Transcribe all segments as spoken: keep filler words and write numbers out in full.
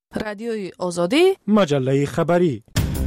رادیوی آزادی، مجله خبری.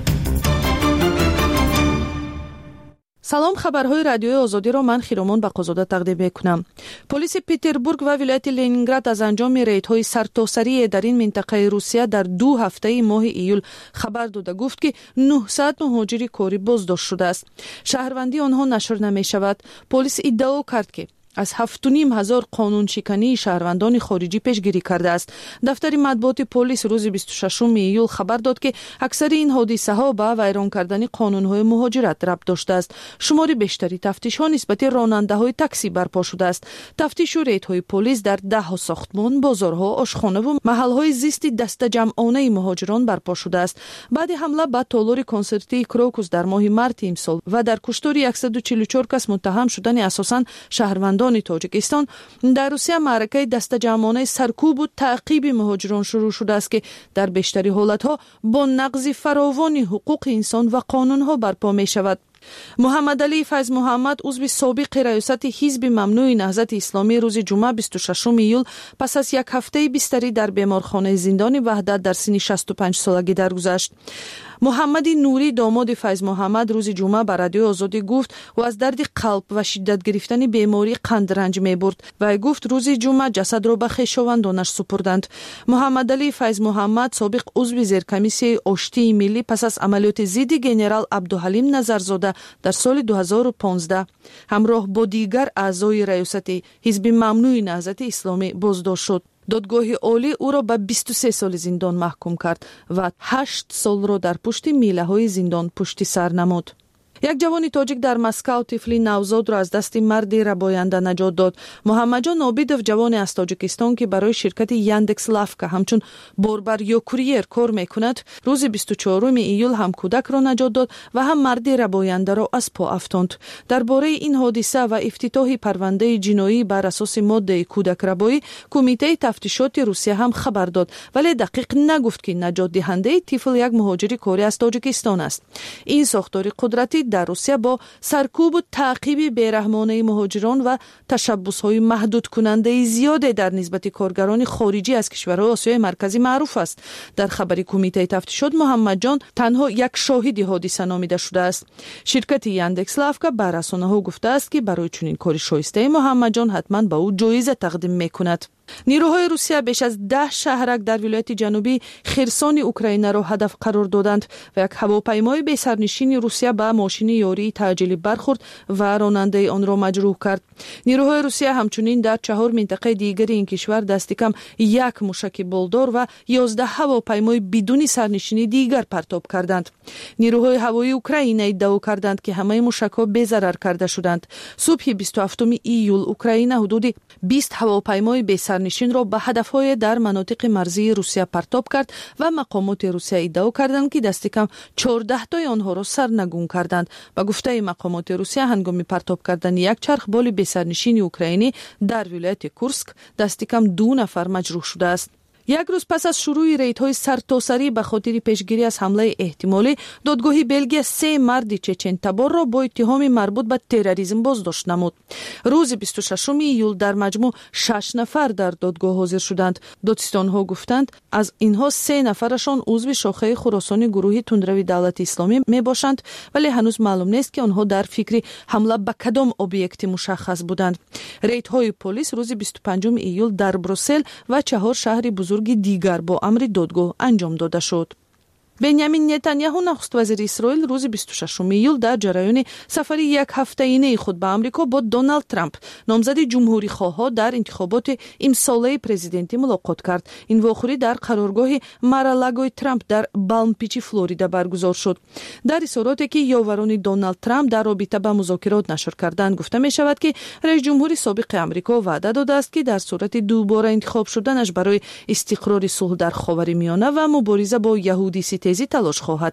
سلام، خبرهای رادیوی آزادی را من خیرمان بقازاده تقدیم میکنم. پلیس پتربورگ و ولایت لنینگراد از انجام ریدهای سرتاسری در این منطقه روسیه در دو هفته ماه ایول خبر داده گفت که نهصد مهاجر کاری بازداشت شده است. شهروندی آنها نشر نمی شود. پلیس ادعا کرد که از هفت و نیم هزار قانون شکنی شهروندان خارجی پیشگیری کرده است. دفتر مطبوعات پلیس روز بیست و ششم ایول خبر داد که اکثر این حادثه ها به ویران کردن قانون های مهاجرت ربط داشته است. شمار بیشتری تفتیش ها نسبت راننده های تاکسی برپا شده است. تفتیش و ریت های پلیس در ده ها ساختمان، بازارها، آشخانه و محل های زیست دست جمعانه مهاجران برپا شده است. بعد حمله به تالار کنسرتی کروکوس در ماه مارت امسال و در کشتار صد و چهل و چهار کس متهم شدن اساساً شهروندان تاجیکستان در روسیه معرکه دست جمعانه سرکوب و تعقیب مهاجران شروع شده است که در بیشتری حالتها با نقض فراوان حقوق انسان و قانونها برپا می شود. محمد علی فیض محمد عضو سابق ریاست حزب ممنوع نهضت اسلامی روز جمعه بیست و ششم ایول پس از یک هفته بستری در بیمارخانه زندان وحدت در سن شصت و پنج سالگی درگذشت. محمد نوری داماد فیض محمد روز جمعه بر رادیو آزادی گفت و از درد قلب و شدت گرفتن بیماری قند رنج می برد و گفت روز جمعه جسد را به خویشاوندانش سپردند. محمد علی فیض محمد سابق عضو زیرکمیسیه آشتی ملی پس از عملیات ضد گنرال عبدالحلیم نظرزاده در سال دو هزار و پانزده همراه با دیگر اعضای ریاست حزب ممنوع نهضت اسلامی بازداشت شد. دادگاه عالی او را به بیست و سه سال زندان محکوم کرد و هشت سال را در پشت میله های زندان پشت سر نمود. یک جوان تاجیک در مسکو طفلی نوزاد را از دست مردی رباینده نجات داد. محمد جان عابدوف جوانی از تاجیکستان که برای شرکت یاندکس لافکا همچون باربر یا کوریر کار میکند روز بیست و چهارم ایول هم کودک را نجات داد و هم مردی رباینده را از پا افتاند. درباره این حادثه و افتتاح پرونده جنایی بر اساس ماده کودک ربایی کمیته تفتیشات روسیه هم خبر داد، ولی دقیق نگفت که نجات دهنده طفل یک مهاجر کاری از تاجیکستان است. این ساختار قدرتی در روسیه با سرکوب و تعقیب بیرحمانه مهاجران و تشبس‌های محدود کننده زیاد در نسبت کارگران خارجی از کشورهای آسیای مرکزی معروف است. در خبری کمیته تفتیشات محمد جان تنها یک شاهد حادثه نامیده شده است. شرکت یاندکس لافکا بر رسانه‌ها گفته است که برای چنین کاری شایسته محمد جان حتما به او جایزه تقدیم می‌کند. نیروهای روسیه بیش از ده شهرک در ولایت جنوبی خرسون اوکراین را هدف قرار دادند و یک هواپیمای بی سرنشین روسیه به ماشین یاری تعجیلی برخورد و راننده آن را مجروح کرد. نیروهای روسیه همچنین در چهار منطقه دیگر این کشور دست کم یک موشک بالدار و یازده هواپیمای بدون سرنشین دیگر پرتاب کردند. نیروهای هوایی اوکراین ادعا کردند که همه موشک‌ها بی‌ضرر کرده شدند. صبح بیست و هفتم ایول اوکراین حدود بیست هواپیمای بی سرنشین را به هدفهای در مناطق مرزی روسیه پرتاب کرد و مقامات روسیه ادعا کردند که دست کم چهارده تای آنها را سرنگون کردند. با گفته مقامات روسیه هنگام پرتاب کردن یک چرخ بال بی سرنشین اوکراینی در ولایت کورسک دست کم دو نفر مجروح شده است. یک روز پس از شروع ریدهای سرتاسری به خاطر پیشگیری از حمله احتمالی، دادگاه بلژیک سه مرد چچن تبار را با اتهام مربوط به تروریسم بازداشت نمود. روز بیست و ششم ایول در مجموع شش نفر در دادگاه حاضر شدند. دادستان‌ها گفتند از اینها سه نفرشان عضو شاخه خراسانی گروه تندروی دولت اسلامی می باشند، ولی هنوز معلوم نیست که آنها در فکر حمله به کدام اوبیکت مشخص بودند. ریدهای پلیس روز بیست و پنجم ایول در بروسل و چهار شهر بزرگ دیگر با امر دادگاه انجام داده شد. بنیامین نتانیاهو نخست وزیر اسرائیل روز بیست و ششم ایول در جریان سفر یک هفته‌ای خود به آمریکا با دونالد ترامپ نامزد جمهوری خواها در انتخابات امساله پرزیدنتی ملاقات کرد. این واقعه در قرارگاه مارالاگوی ترامپ در بالم پیچ فلوریدا برگزار شد. در اظهاراتی که یاوران دونالد ترامپ در رابطه با مذاکرات نشر کردند گفته می شود که رئیس جمهور سابق آمریکا وعده داده است که در صورت دوباره انتخاب شدنش برای استقرار صلح در خاورمیانه و مبارزه با یهودی ستیزی تلاش خواهد کرد.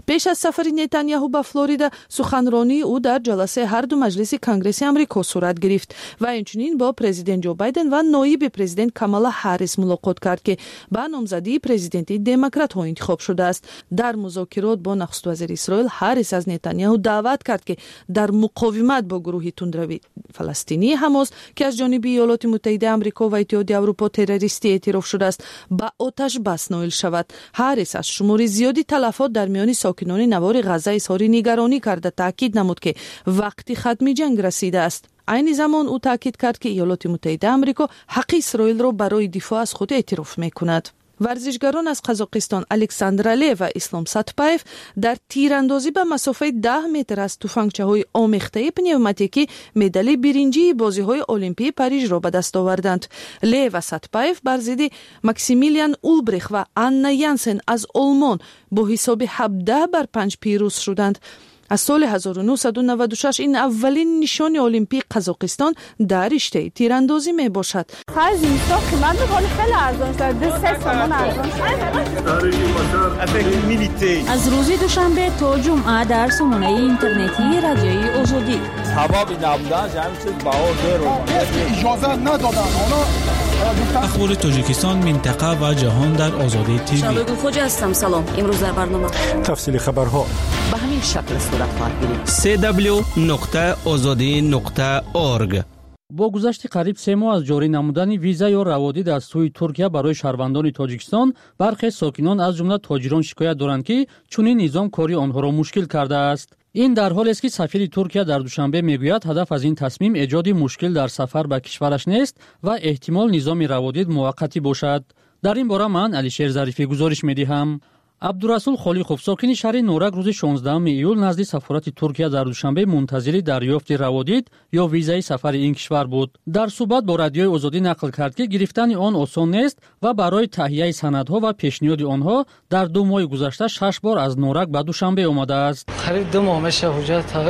پیش از سفر نتانیاهو به فلوریدا سخنرانی او در جلسه هر دو مجلس کنگره آمریکا صورت گرفت و همچنین با پرزیدنت جو بایدن و نایب پرزیدنت کامالا هریس ملاقات کرد که به نامزدی پرزیدنتی دموکرات ها انتخاب شده است. در مذاکرات با نخست وزیر اسرائیل هریس از نتانیاهو دعوت کرد که در مقاومت با گروه تندروی فلسطینی حماس که از جانب ایالات متحده آمریکا و اتحادیه اروپا تروریستی اعتراف شده است با آتش بس نائل شود. هریس از شمار زیادی تلفات در میان ساکنان نوار غزه اظهار نگرانی کرده تاکید نمود که وقتی ختم جنگ رسیده است. عین زمان او تاکید کرد که ایالات متحده آمریکا حق اسرائیل را برای دفاع از خود اعتراف میکند. ورزشکاران از قزاقستان الکساندر علیو و اسلام ساتپایف در تیراندازی به مسافت ده متر از تفنگچه‌های آمیخته پنیوماتیکی مدال برنجی بازی‌های المپیک پاریژ را به دست آوردند. علیو و ساتپایف بر ضد ماکسیمیلیان اولبریخ و آنا یانسن از آلمان با حساب هفده بر پنج پیروز شدند. از سال هزار و نهصد و نود و شش این اولین نشان المپیک قزاقستان در رشته تیراندازی می باشد. خرج اینستا قیمت خیلی خیلی ارزان شده. سه سامان ارزان شده. از روز دوشنبه تا جمعه در سامانه اینترنتی رادیوی آزادی. حبابی نبودن جمعی چیز باور رو اجازه ندادن. اخبار تاجیکستان، منطقه و جهان در آزادی تیوی. شبگو خوج هستم. سلام. امروز در برنامه تفصیل خبرها به همین شکل صورت خواهد گرفت. سی دبلیو نقطه آزادی نقطه اورگ. با گذشت قریب سه ماه از جاری نمودن ویزا یا روادید از سوی ترکیه برای شهروندان تاجیکستان، برخی ساکنان از جمله تاجران شکایت دارند که چنین نظام کاری آنها را مشکل کرده است. این در حالی است که سفیر ترکیه در دوشنبه میگوید هدف از این تصمیم ایجاد مشکل در سفر به کشورش نیست و احتمال نظام روادید موقتی باشد. در این باره من علیشیر ظریفی گزارش می‌دهم. عبدالرسول خالیقوف ساکن شهر نورک روز شانزدهم ایول نزد سفارت ترکیه در دوشنبه منتظر دریافت روادید یا ویزای سفر این کشور بود. در صحبت با رادیوی آزادی نقل کرد که گرفتن آن آسان نیست و برای تهیه سندها و پیشنهاد آنها در دو ماه گذشته شش بار از نورک به دوشنبه آمده است. خرید دو ماه میشه حجت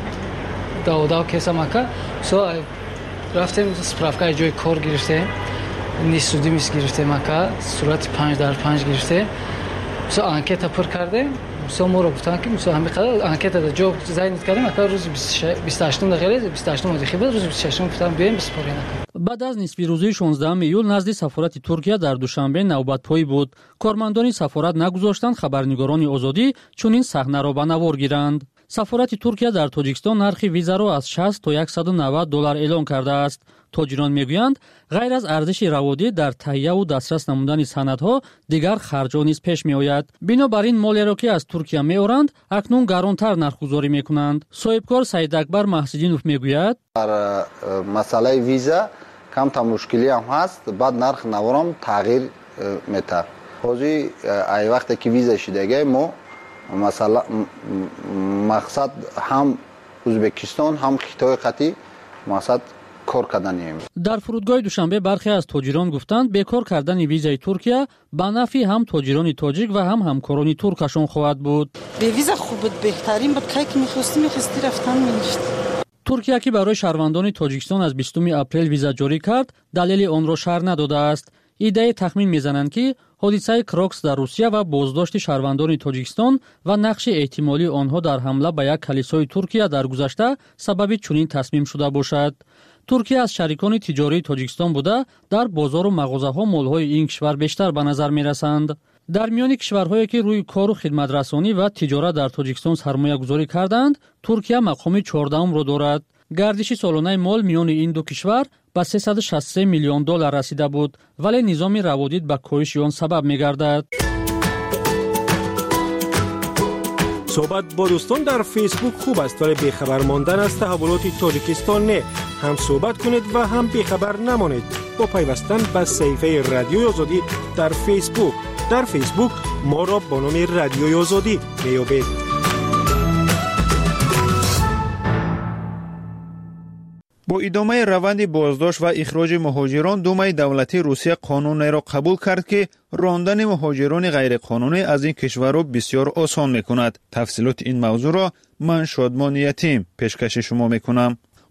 داودا کیسا مکه سو رفتیم سپرافکای جای کار گرفته نیسودی میس گرفته مکه صورت پنج در پنج گرفته سو انکت پر کرده سو مورو گفتن که سو همین قدر انکت دا جو زاین کردیم تا روز بیست و هشتم دقیقه بیست و هشتم مدخی بعد روز بیست و ششم گفتم بیایم بسپارین. بعد از نصف روزی شانزدهم ایول نزد سفارت ترکیه در دوشنبه نوبت پای بود. کارمندان سفارت نگذاشتند خبرنگاران آزادی چنین صحنه را به نوار گیرند. سفارت ترکیه در تاجیکستان نرخ ویزا را از شصت تا صد و نود دلار اعلان کرده است. تاجران میگویند غیر از ارزش روادید در تهیه و دسترس نمودن سندها دیگر خرج‌ها نیز پیش میآید. بنابراین مالی را که از ترکیه میآورند اکنون گرانتر نرخ‌گذاری میکنند. صاحبکار سعید اکبر محسودینوف میگوید در مسئله ویزا کم تا مشکلی هم هست، بعد نرخ نوارم تغییر میته. حاضی ای وقتی که ویزا شدگی ما مثلا مقصد هم ازبکستان هم خطای قطعی مقصد کار کردنیم. در فرودگاه دوشنبه برخی از تاجران گفتند بیکار کردن ویزای ترکیه به نفع هم تاجران تاجیک و هم همکاران ترکشان خواهد بود. به ویزا خوب بود، بهترین بود که می‌خواستی می‌خواستی رفتن می‌رفت. ترکیه که برای شهروندان تاجیکستان از بیستم اپریل ویزا جاری کرد، دلیل آن را شرح نداده است. ایده تخمین میزنند که حادثه کراکس در روسیه و بازداشت شهروندان تاجیکستان و نقش احتمالی آنها در حمله به یک کلیسای ترکیه در گذشته سبب چنین تصمیم شده باشد. ترکیه از شریکان تجاری تاجیکستان بوده در بازار و مغازه‌ها مال‌های این کشور بیشتر به نظر می‌رسند. در میان کشورهایی که روی کار و خدمت رسانی و تجارت در تاجیکستان سرمایه گذاری کردند، ترکیه مقام چهاردهم را دارد. گردش سالانه مال میان این دو کشور به سیصد و شصت و سه میلیون دلار رسیده بود، ولی نظام روادید به کاهش آن سبب می‌گردد. صحبت با دوستان در فیسبوک خوب است، ولی بیخبر ماندن از تحولات تاجیکستان نه. هم صحبت کنید و هم بیخبر نمانید با پیوستن به صفحه رادیوی آزادی در فیسبوک. در فیسبوک ما را با نام رادیوی آزادی میابید. با ادامه روند بازداشت و اخراج مهاجران، دومای دولتی روسیه قانونی را قبول کرد که راندن مهاجران غیرقانونی از این کشور را بسیار آسان میکند. تفصیلات این موضوع را من شادمان یتیم پیشکش شما میکنم.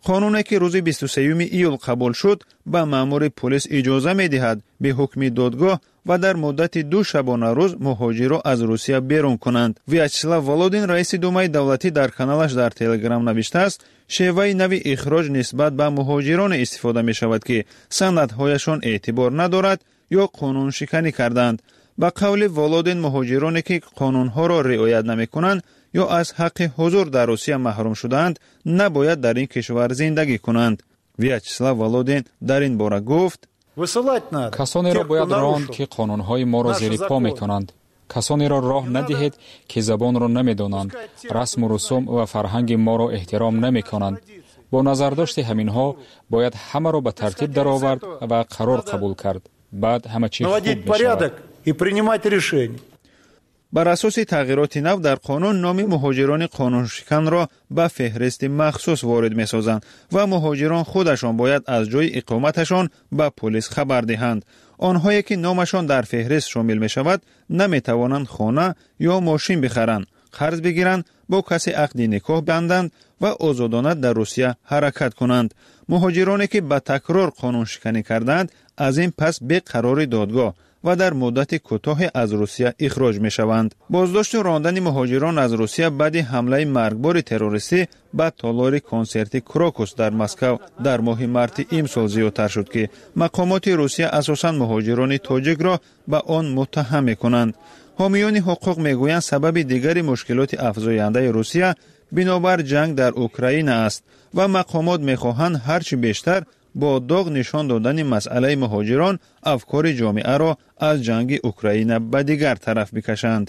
قانونی که روز بیست و سوم ایول قبول شد به مأمور پلیس اجازه می‌دهد به حکم دادگاه و در مدت دو شبانه روز مهاجر را از روسیه بیرون کنند. ویاچسلاو ولودین رئیس دومای دولتی در کانالش در تلگرام نوشته است شیوه نوی اخراج نسبت به مهاجران استفاده می شود که سندهایشان اعتبار ندارد یا قانون شکنی کردند. با قول ولودین مهاجرانی که قانونها را رعایت نمی کنند یا از حق حضور در روسیه محروم شدند نباید در این کشور زندگی کنند. ویاچسلاو ولودین در این باره گفت کسانی را باید راند که قانونهای ما را زیر پا می کنند. کسانی را راه ندهید که زبان را نمی دانند، رسم و رسوم و فرهنگ ما را احترام نمی کنند. با نظرداشت همینها باید همه را به ترتیب درآورد و قرار قبول کرد. بعد همه چی خوب می شود. بر اساس تغییرات نو در قانون نام مهاجران قانون شکن را به فهرست مخصوص وارد می سازند و مهاجران خودشان باید از جای اقامتشان به پلیس خبر دهند. آنهایی که نامشان در فهرست شامل می شود نمی توانند خانه یا ماشین بخرند، قرض بگیرند، با کسی عقد نکاح بندند و آزادانه در روسیه حرکت کنند. مهاجرانی که به تکرار قانون شکنی کردند از این پس به قرار دادگاه و در مدت کوتاه از روسیه اخراج می شوند. بازداشت و راندن مهاجران از روسیه بعد حمله مرگبار تروریستی به تالار کنسرت کراکوس در مسکو در ماه مارت امسال زیادتر شد که مقامات روسیه اساساً مهاجران تاجیک را به آن متهم می کنند. حامیان حقوق می گویند سبب دیگر مشکلات افزاینده روسیه بنابر جنگ در اوکراین است و مقامات می خواهند هرچی بیشتر با داغ نشان دادن مسئله مهاجران افکار جامعه را از جنگ اوکراین به دیگر طرف بکشند.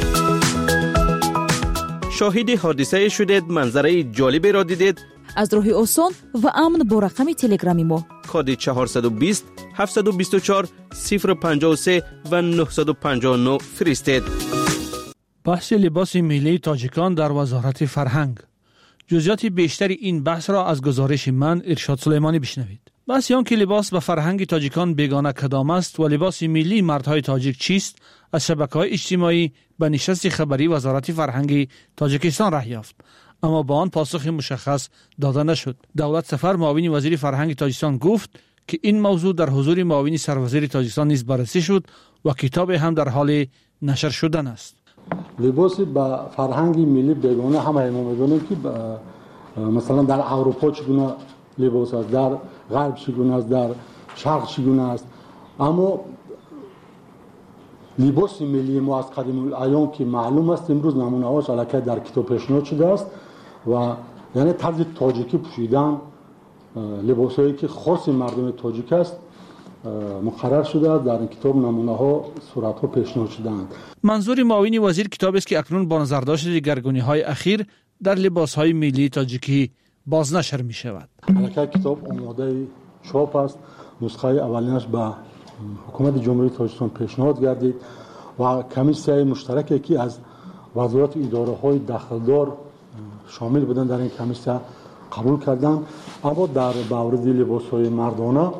شاهد حادثه شدید، منظره جالبی را دیدید؟ از راه آسان و امن با رقم تلگرامی ما کد چهارصد و بیست هفتصد و بیست و چهار صفر پنجاه و سه و نهصد و پنجاه و نه فرستید. بحث لباس ملی تاجیکان در وزارت فرهنگ. جزئیات بیشتری این بحث را از گزارش من ارشاد سلیمانی بشنوید. بحث آن که لباس به فرهنگ تاجیکان بیگانه کدام است و لباس ملی مردهای تاجیک چیست از شبکه‌های اجتماعی به نشست خبری وزارت فرهنگ تاجیکستان راه یافت، اما با آن پاسخ مشخص داده نشد. دولت سفر معاون وزیر فرهنگ تاجیکستان گفت که این موضوع در حضور معاون سروزیر تاجیکستان نیز بررسی شد و کتاب هم در حال نشر شدن است. لباس با فرهنگ ملی بیگانه همه ما می‌دونیم که مثلا در اروپا چگونه لباس است، در غرب چگونه است، در شرق چگونه است، اما لباس ملی ما از قدیم الایام که معلوم است امروز نمونه‌هاش الکی در کتاب پیشنهاد شده است و یعنی طرز تاجیکی پوشیدن لباسایی که خاص مردم تاجیک است مقرر شده است. در این کتاب نمونه‌ها صورت‌ها پیشنهاد شده‌اند. منظور معاون وزیر کتاب است که اکنون با نظرداشت دگرگونی‌های اخیر در لباس‌های ملی تاجیکی بازنشر می‌شود. الکی کتاب آماده چاپ است. نسخه اولینش به حکومت جمهوری تاجیکستان پیشنهاد گردید و کمیسیون مشترکی که از وزارت اداره‌های دخلدار شامل بودند در این کمیسیون قبول کردند، اما در مورد لباس‌های مردانه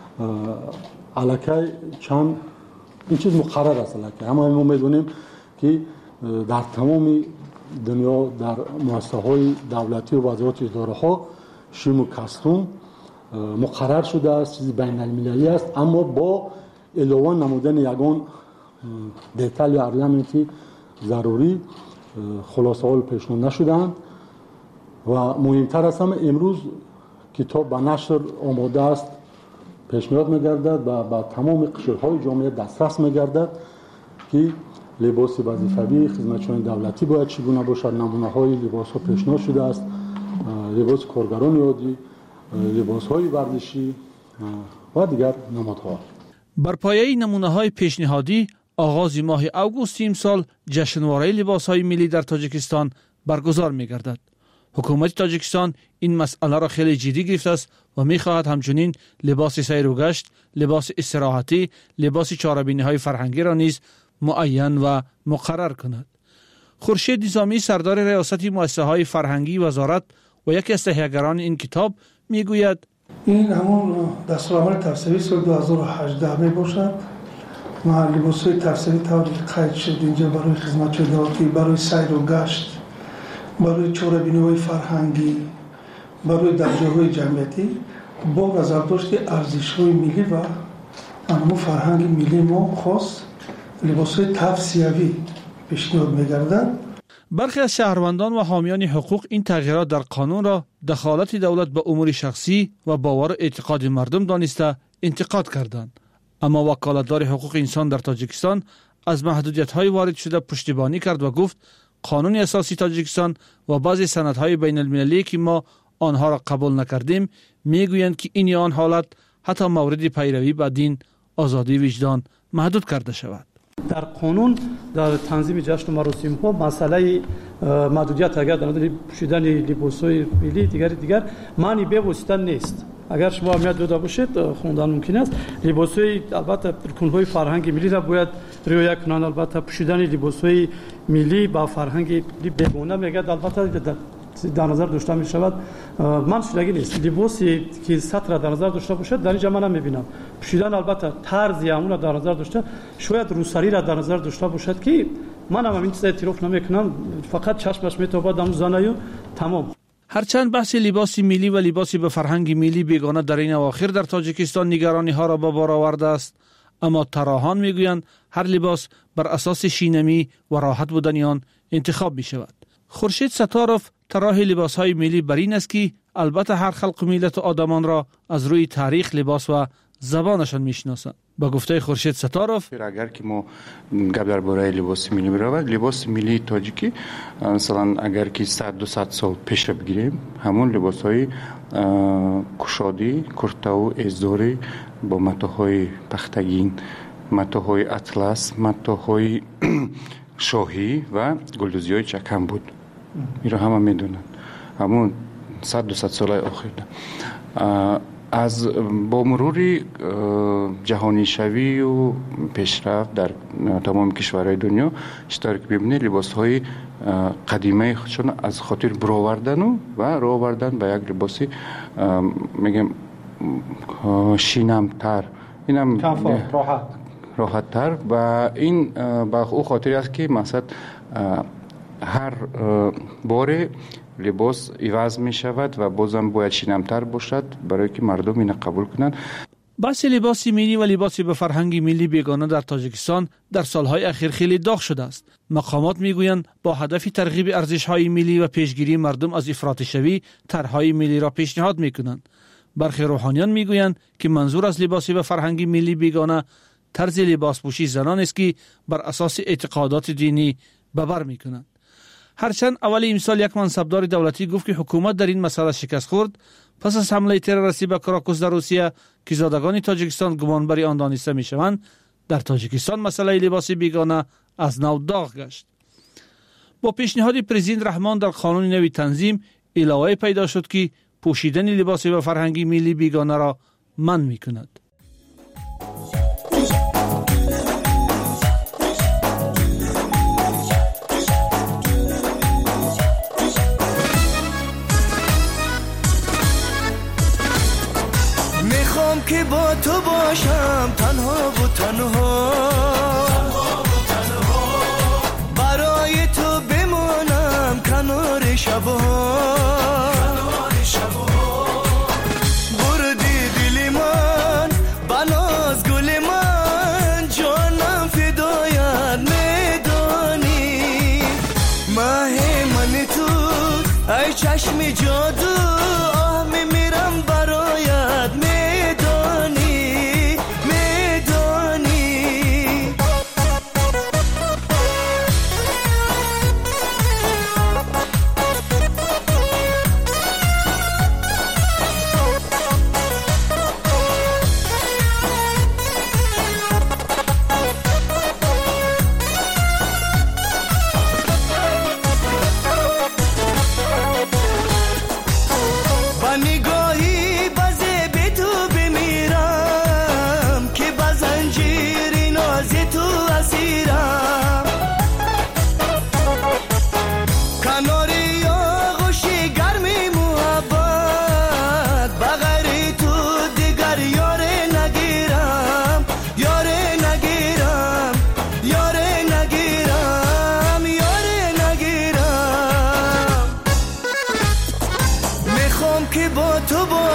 الکی چند این چیز مقرر است الکی. اما ما می‌دونیم که در تمام دنیا در مؤسسه‌های دولتی و وزارت اداره‌ها شیم و کستون مقرر شده است، چیزی بین المللی است، اما با علاوه نمودن یگان دیتال یا ارنامنتی ضروری خلاصه‌ها پیشنهاد نشدند و مهمتر از همه امروز کتاب به نشر آماده است، پیشنهاد می‌گردد و با تمام قشرهای جامعه دسترس می‌گردد که لباس وظیفه‌ای خدمتچیان دولتی باید چگونه باشد. نمونه‌های لباس‌ها پیشنهاد شده است، لباس کارگران عادی، لباس‌های ورزشی و دیگر نمادها. بر پایه نمونه‌های پیشنهادی آغاز ماه اوگوست امسال جشنواره لباس‌های ملی در تاجیکستان برگزار می‌گردد. حکومت تاجیکستان این مسئله را خیلی جدی گرفته است و می‌خواهد همچنین لباس سیر و گشت، لباس استراحتی، لباس چهاربینی‌های فرهنگی را نیز معین و مقرر کند. خورشید نظامی سردار ریاست مؤسسه‌های فرهنگی وزارت و یکی از تهیه‌گران این کتاب میگوید این همون دستورالعمل تفسیری سال دو هزار و هجده می باشد و لباس‌های تفسیری طوری قید شد اینجا برای خدمتچیان دولتی، برای سیر و گشت، برای چهاربینی‌های فرهنگی برای در جاهای جمعیتی با نظرداشت ارزش‌های ملی و انمو فرهنگ ملی ما خاص لباس‌های تفسیری پیشنهاد می‌گردند. برخی از شهروندان و حامیان حقوق این تغییرات در قانون را دخالت دولت به امور شخصی و باور و اعتقاد مردم دانسته انتقاد کردند. اما وکالتدار حقوق انسان در تاجیکستان از محدودیت‌های وارد شده پشتیبانی کرد و گفت قانون اساسی تاجیکستان و بعضی سندهای بین المللی که ما آنها را قبول نکردیم میگویند که این یا آن حالت حتی مورد پیروی به دین، آزادی وجدان محدود کرده شود. در قانون در تنظیم جشن و مراسم ها مسئله محدودیت اگر در مورد پوشیدن لباس‌های ملی دیگر دیگر معنی به واسطه نیست. اگر شما اهمیت داده باشید خوندن ممکن است. لباس‌های البته رکن‌های فرهنگ ملی را باید رعایت کنند. البته پوشیدن لباس‌های ملی با فرهنگ بیگانه میگه البته در نظر داشته می شود. من شدگی نیست لباسی که سطر در نظر داشته باشد در اینجا من نمیبینم. پوشیدن البته طرزی همون در نظر داشته، شاید روسری را در نظر داشته باشد که من هم این چیز اعتراف نمیکنم، فقط چشمش میتابد دم زنایو تمام. هرچند بحث لباس ملی و لباس به فرهنگ ملی بیگانه در این اواخر در تاجیکستان نگرانی ها را به بار آورده است، اما طراحان میگویند هر لباس بر اساس شینمی و راحت بودن آن انتخاب می شود. خورشید ستاروف طراح لباس‌های ملی بر این است که البته هر خلق و ملت و آدمان را از روی تاریخ، لباس و زبانشان میشناسند. با گفته خورشید ستاروف اگر که ما گپ درباره لباس ملی برود، لباس ملی تاجیکی مثلا اگر که صد دو صد سال پیش رو بگیریم، همون لباس‌های کشادی، کرتا و ازداری با متاهای پختگین، متاهای اطلس، متاهای شاهی و گلدوزی‌های چکم بود. این رو همه میدونن. همون صد دو صد سال آخر از با مرور جهانی شوی و پیشرفت در تمام کشورهای دنیا اشتراک ببینه لباس‌های قدیمی خودشون از خاطر برآوردن و و رآوردن به یک لباسی میگم شینم‌تر، اینم راحت راحت‌تر و این با او خاطری است که مثلا هر بار لباس عوض می شود و بازم باید شینم‌تر باشد برای که مردم این قبول کنند. بحث لباس ملی و لباس به فرهنگ ملی بیگانه در تاجیکستان در سالهای اخیر خیلی داغ شده است. مقامات میگویند با هدف ترغیب ارزش‌های ملی و پیشگیری مردم از افراط شوی طرح‌های ملی را پیشنهاد میکنند. برخی روحانیان میگویند که منظور از لباس به فرهنگ ملی بیگانه طرز لباس پوشی زنان است که بر اساس اعتقادات دینی به بر میکنند. هرچند اول امسال یک منصبدار دولتی گفت که حکومت در این مسئله شکست خورد پس از حمله تروریستی به کراکوس در روسیه که زادگان تاجیکستان گمانبری آن دانسته میشوند، در تاجیکستان مسئله لباس بیگانه از نو داغ گشت. با پیشنهاد پرزیدنت رحمان در قانون نوی تنظیم علاوه پیدا شد که پوشیدن لباس به فرهنگی ملی بیگانه را منع میکند. که با تو باشم تنها و تنها برای تو بمانم کنار شبها بردی دل من بناز گل من جانم فدایت میدانی ماه من تو ای چشم جادو آه میمیرم برایت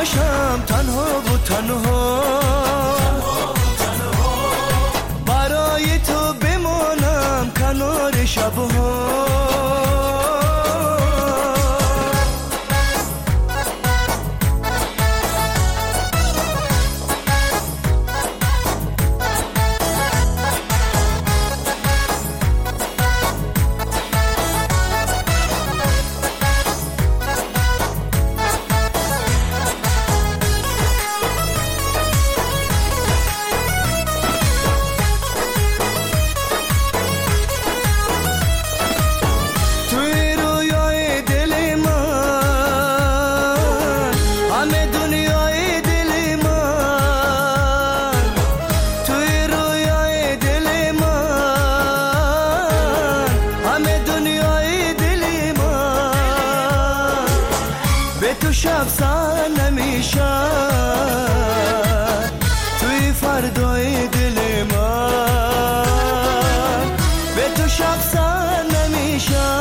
باشم تنها و تنها برای تو بمانم کنار شبها شب سر نمیشه توی فردای دل من به تو شب سر نمیشه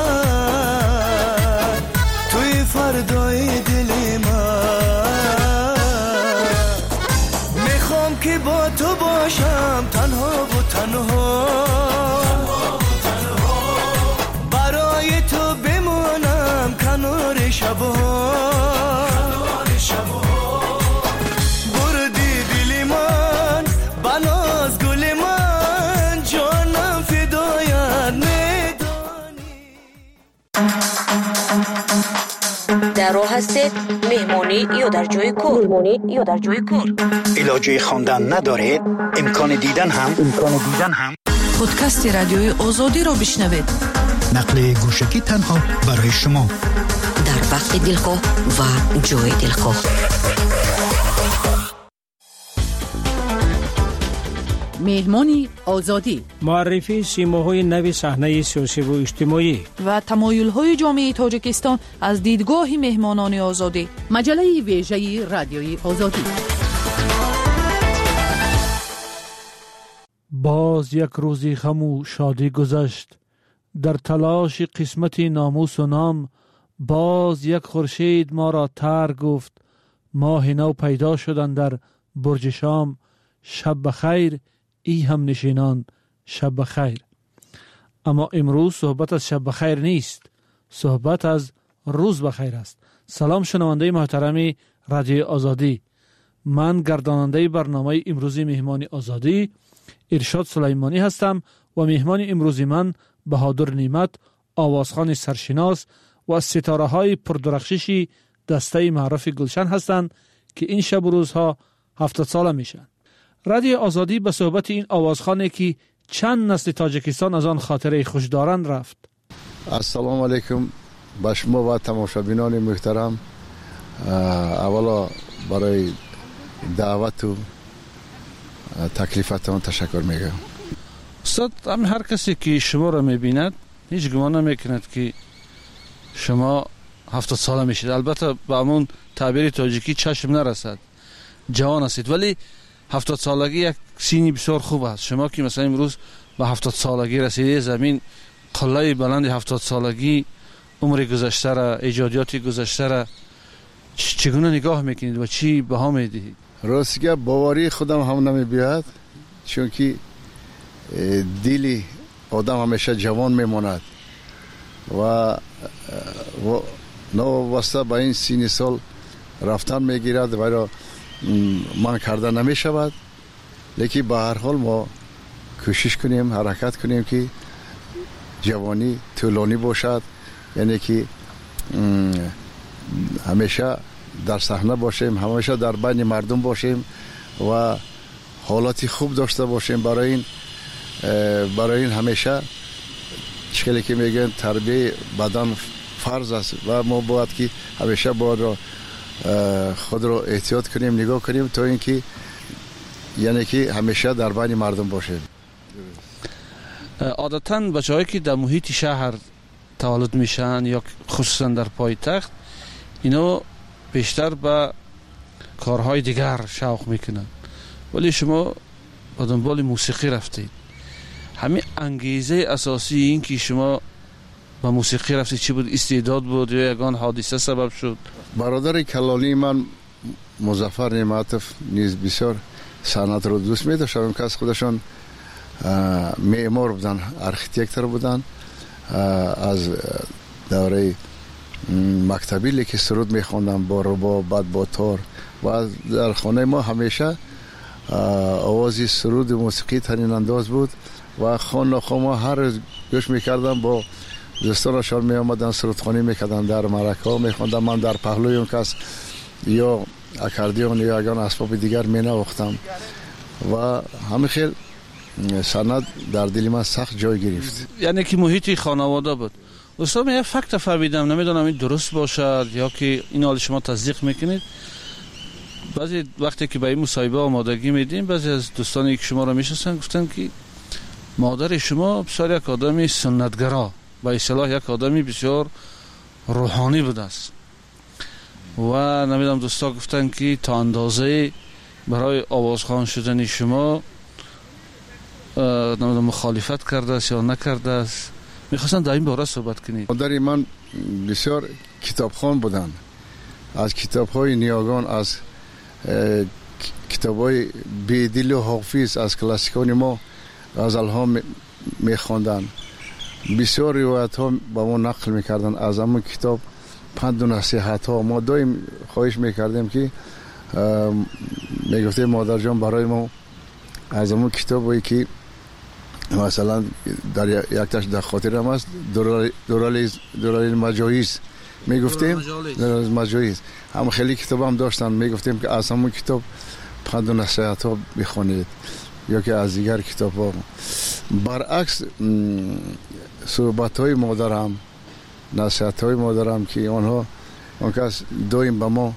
توی فردای دل من میخوام که با تو باشم تنها و تنها برای تو بمونم کنار شبها در راه هستید مهمانی یا در جای کار مهمانی یا در جای کار علاجه خواندن ندارید امکان دیدن هم امکان دیدن هم پادکست رادیوی آزادی رو بشنوید نقل گوشکی تنها برای شما در وقت دلخواه و جای دلخواه مهمانی آزادی معرفی سیماهای نو صحنه سیاسی و اجتماعی و تمایل‌های جامعه تاجیکستان از دیدگاه مهمانان آزادی مجله ویژه رادیوی آزادی باز یک روزی غم و شادی گذشت در تلاش قسمت ناموس و نام باز یک خورشید ما را تر گفت ماه نو پیدا شدن در برج شام شب بخیر ای هم نشینان شب بخیر. اما امروز صحبت از شب بخیر نیست، صحبت از روز بخیر است. سلام شنونده محترم رادیو آزادی، من گرداننده برنامه امروزی مهمان آزادی ارشاد سلیمانی هستم و مهمان امروزی من بهادر نعمت آوازخوان سرشناس و ستاره های پردرخششی دسته معرف گلشن هستند که این شب و روزها هفتاد ساله میشن. رادیو آزادی به صحبت این آوازخوانی که چند نسل تاجیکستان از آن خاطره خوش دارند رفت. السلام علیکم به شما و تماشابینان محترم. اولا برای دعوت و تکلیفتان تشکر میگم. استاد، هم هر کسی که شما را میبیند هیچ گمان نمیکند که شما هفتاد ساله میشید. البته به همون تعبیر تاجیکی چشم نرسد، جوان هستید، ولی هفتاد سالگی یک سینی بسیار خوب است. شما که مثلا امروز به هفتاد سالگی رسیده، زمین قله بلند هفتاد سالگی عمر گذشته را، ایجادیات گذشته را چگونه نگاه میکنید و چی بها میدهید؟ راستگه باوری خودم هم نمیبیاد، چون که دلی آدم همیشه جوان میماند و, و نواسته به این سینی سال رفتن میگیرد و من کرده نمی شود. لیکن به هر حال ما کوشش کنیم، حرکت کنیم که جوانی طولانی باشد، یعنی که همیشه در صحنه باشیم، همیشه در بین مردم باشیم و حالتی خوب داشته باشیم. برای این برای این همیشه چیزی که میگن تربیت بدن فرض است و ما باید که همیشه باید را خود رو احتیاط کنیم، نگاه کنیم تا اینکه یعنی که همیشه در بین مردم باشیم. عادتاً بچه‌هایی که در محیط شهر تولد میشن یا خصوصا در پایتخت، اینا بیشتر به کارهای دیگر شوق میکنن، ولی شما به دنبال موسیقی رفتید. همین انگیزه اساسی این که شما به موسیقی رفتید چی بود؟ استعداد بود یا یگان حادثه سبب شد؟ برادر کلانی من مظفر نعمتوف نیز بسیار صنعت رو دوست می داشتن که از خودشان معمار بودن، آرکیتکتور بودن. از دوره مکتبی که سرود می خواندن با رباب، بعد با تار، و در خانه ما همیشه آوازی سرود موسیقی ترین انداز بود و خانه ما هر روز گوش میکردم. با دوستانشان می آمدن سرودخوانی میکردن، در مرکه ها میخواندم. من در پهلوی اون کس یا اکاردیون یا اگان اسباب دیگر می نواختم و همین خیلی سند در دل من سخت جای گرفت. یعنی که محیط خانواده بود. استاد من یک فکت فهمیدم، نمیدونم این درست باشد یا که این حال شما تصدیق میکنید. بعضی وقتی که به این مصاحبه آمادگی میدیم، بعضی از دوستانی که شما را میشناسن گفتن که مادر شما بسیار یک آدمی سنتگرا، به اصطلاح یک آدمی بسیار روحانی بود است. و نمیدونم دوستا گفتن که تا اندازه برای آوازخوان شدن شما نمیدونم مخالفت کرده است یا نکرده است. میخواستن در این باره صحبت کنید. مادر من بسیار کتابخوان بودن. از کتاب‌های نیاگان، از کتاب‌های بیدل و حافظ، از کلاسیکان ما غزل‌ها می‌خواندن. بسیار روایت‌ها با ما نقل می‌کردن از همون کتاب، پند و نصیحت‌ها. ما دائم خواهش می‌کردیم که میگفتیم مادر جان برای ما از همون کتابی که مثلا در یک تاش در خاطرم است، دورال مجاهیز میگفتیم، دورال مجاهیز هم خیلی کتاب هم داشتن. میگفتیم که از همون کتاب پند و نصیحت ها بخونید یا که از دیگر کتاب ها. برعکس صحبت های مادرم، نصیحت های مادرم که آنها اون کس دویم به ما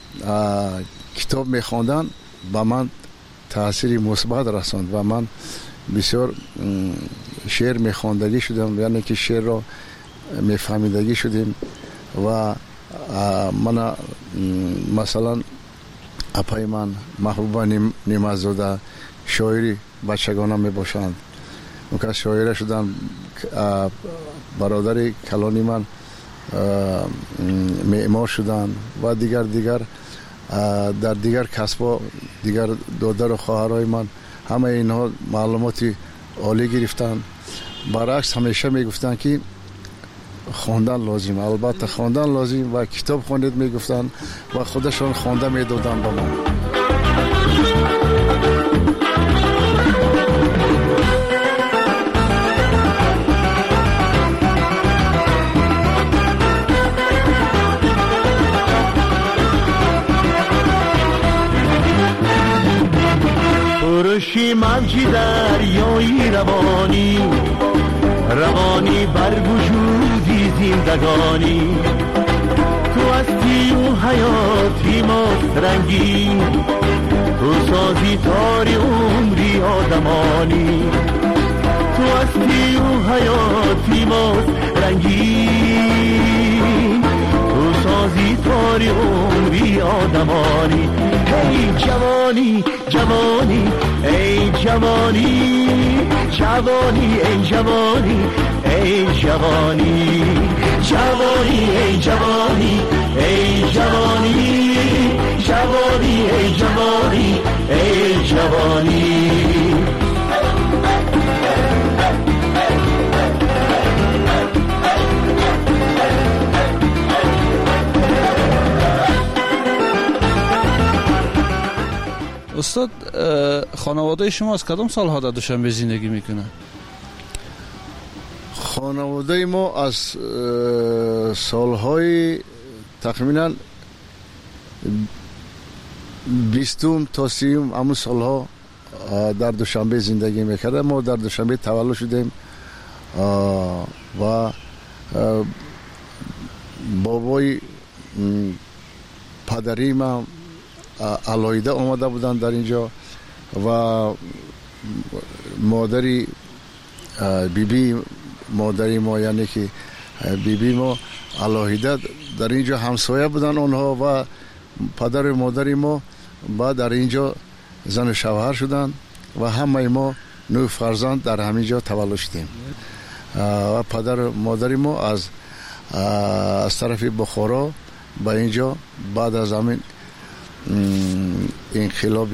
کتاب میخواندن، به من تاثیر مثبت رساند و من بسیار شعر میخواندگی شدم، یعنی که شعر را میفهمیدگی شدیم. و من مثلا اپای من محبوبه نیمزاده شاعری بچگانه میباشند، اون که شاعره شدن. برادر کلانی من معمار شدن و دیگر دیگر در دیگر کسبا، دیگر دادر و خواهرای من همه اینها معلوماتی عالی گرفتن. برعکس همیشه میگفتن که خواندن لازم، البته خواندن لازم و کتاب خوانید میگفتن و خودشان خوانده میدادن به ما. پرشی منچی دریایی روانی، روانی بر وجودی زندگانی. تو هستی و حیاتی ما رنگین، تو سازی تاری عمری آدمانی. تو هستی و حیاتی ما رنگین، تو سازی تاری عمری آدمانی. ای جوانی جوانی ای جوانی، جوانی ای جوانی ای جوانی، جوانی ای جوانی ای جوانی، جوانی ای جوانی ای جوانی. استاد خانواده شما از کدام سالها در دوشنبه زندگی میکنه؟ خانواده ما از سالهای تقریبا بیستم تا سیم همون سالها در دوشنبه زندگی میکرده. ما در دوشنبه تولد شدیم و بابای پدری ما علایده آمده بودن در اینجا و مادری بیبی بی مادری ما، یعنی که بیبی بی ما علایده در اینجا همسایه بودن اونها و پدر و مادری ما بعد در اینجا زن و شوهر شدن و همه ما نو فرزند در همینجا تولد شدیم. و پدر و مادری ما از از طرف بخارا به اینجا بعد از همین انقلاب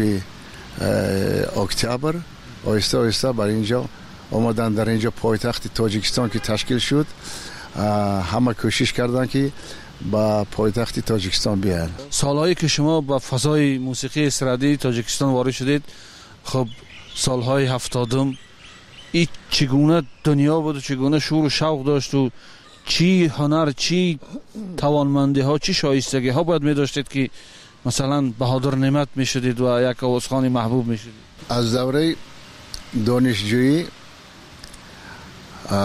اکتبر آهسته آهسته بر اینجا آمدن. در اینجا پایتخت تاجیکستان که تشکیل شد همه کوشش کردن که با پایتخت تاجیکستان بیان. سالهایی که شما با فضای موسیقی استرادی تاجیکستان وارد شدید، خب سالهای هفتادم این چگونه دنیا بود و چگونه شور و شوق داشت و چی هنر، چی توانمندی ها، چی شایستگی ها باید می داشتید که مثلا بهادر نعمت می شدید و یک آوازخوان محبوب می شدید؟ از دوره دانشجویی